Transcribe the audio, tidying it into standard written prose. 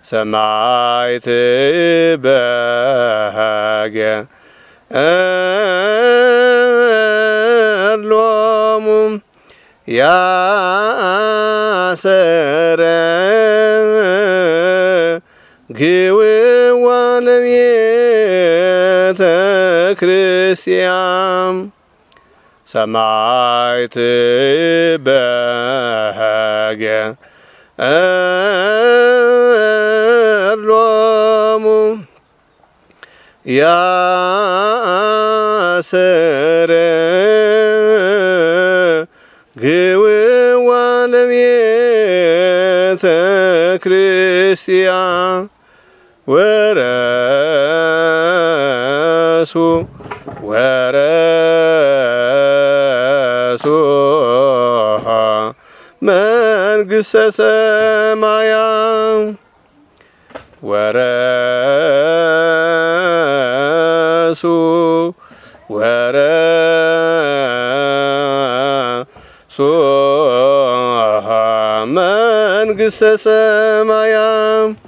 ሰማዕት በሃገ ሎሙ ያሰረ ግውዋ ለቤተ ክርስቲያን ሰማዕት በሃገ ሎሙ ያሰረ ግውዋ ለቤተ ክርስቲያን ወረሱ መንግሥተ ሰማያት ወረሱ መንግሥተ ሰማያት